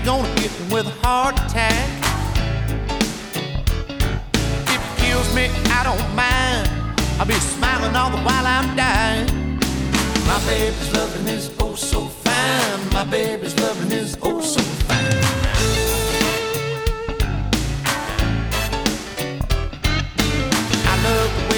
gonna hit me with a heart attack. If it kills me, I don't mind. I'll be smiling all the while I'm dying. My baby's loving is oh so fine. My baby's loving is